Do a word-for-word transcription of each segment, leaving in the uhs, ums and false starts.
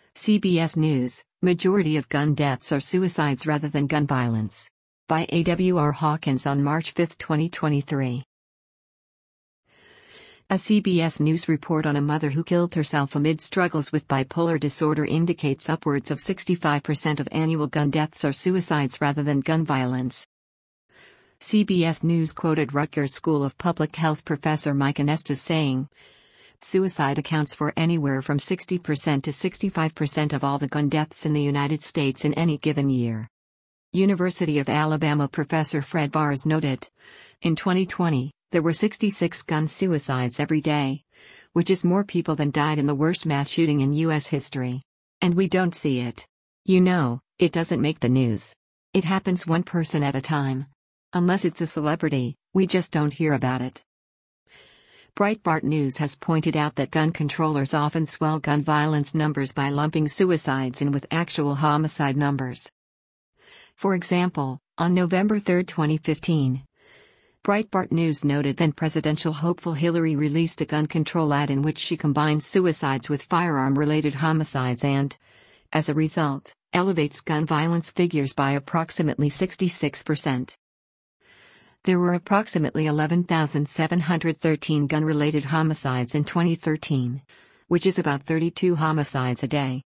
C B S News, majority of gun deaths are suicides rather than gun violence. By A W R Hawkins on March fifth, twenty twenty-three. A C B S News report on a mother who killed herself amid struggles with bipolar disorder indicates upwards of sixty-five percent of annual gun deaths are suicides rather than gun violence. C B S News quoted Rutgers School of Public Health professor Mike Anesta saying, "Suicide accounts for anywhere from sixty percent to sixty-five percent of all the gun deaths in the United States in any given year." University of Alabama professor Fred Bars noted, "In twenty twenty, there were sixty-six gun suicides every day, which is more people than died in the worst mass shooting in U S history. And we don't see it. You know, it doesn't make the news. It happens one person at a time. Unless it's a celebrity, we just don't hear about it." Breitbart News has pointed out that gun controllers often swell gun violence numbers by lumping suicides in with actual homicide numbers. For example, on November third, twenty fifteen, Breitbart News noted then presidential hopeful Hillary released a gun control ad in which she combines suicides with firearm-related homicides and, as a result, elevates gun violence figures by approximately sixty-six percent. There were approximately eleven thousand seven hundred thirteen gun-related homicides in twenty thirteen, which is about thirty-two homicides a day.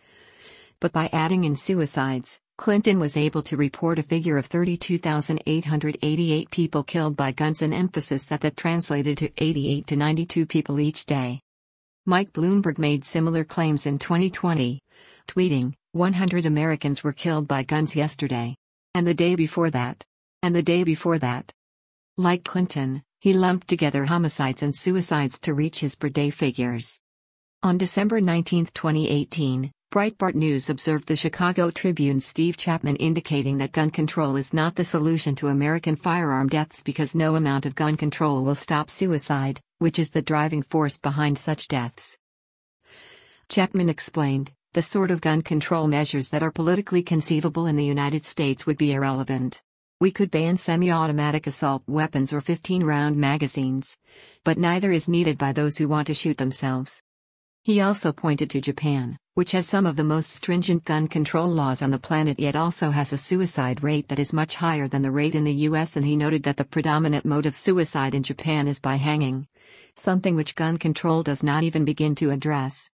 But by adding in suicides, Clinton was able to report a figure of thirty-two thousand eight hundred eighty-eight people killed by guns, an emphasis that that translated to eighty-eight to ninety-two people each day. Mike Bloomberg made similar claims in twenty twenty, tweeting, one hundred Americans were killed by guns yesterday. And the day before that. And the day before that. Like Clinton, he lumped together homicides and suicides to reach his per-day figures. On December nineteenth, twenty eighteen, Breitbart News observed the Chicago Tribune's Steve Chapman indicating that gun control is not the solution to American firearm deaths because no amount of gun control will stop suicide, which is the driving force behind such deaths. Chapman explained, "The sort of gun control measures that are politically conceivable in the United States would be irrelevant. We could ban semi-automatic assault weapons or fifteen-round magazines. But neither is needed by those who want to shoot themselves." He also pointed to Japan, which has some of the most stringent gun control laws on the planet yet also has a suicide rate that is much higher than the rate in the U S, and he noted that the predominant mode of suicide in Japan is by hanging, something which gun control does not even begin to address.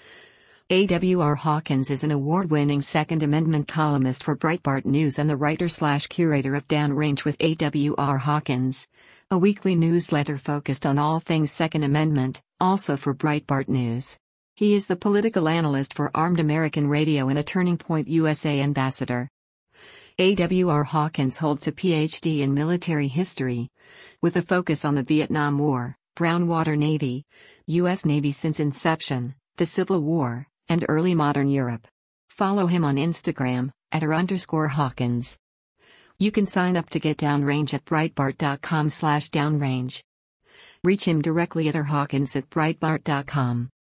A W R Hawkins is an award-winning Second Amendment columnist for Breitbart News and the writer-slash-curator of Downrange with A W R Hawkins, a weekly newsletter focused on all things Second Amendment, also for Breitbart News. He is the political analyst for Armed American Radio and a Turning Point U S A ambassador. A W R Hawkins holds a P H D in military history, with a focus on the Vietnam War, Brown Water Navy, U S Navy since inception, the Civil War, and early modern Europe. Follow him on Instagram, at r underscore Hawkins. You can sign up to get Downrange at breitbart dot com slash downrange. Reach him directly at r hawkins at breitbart dot com.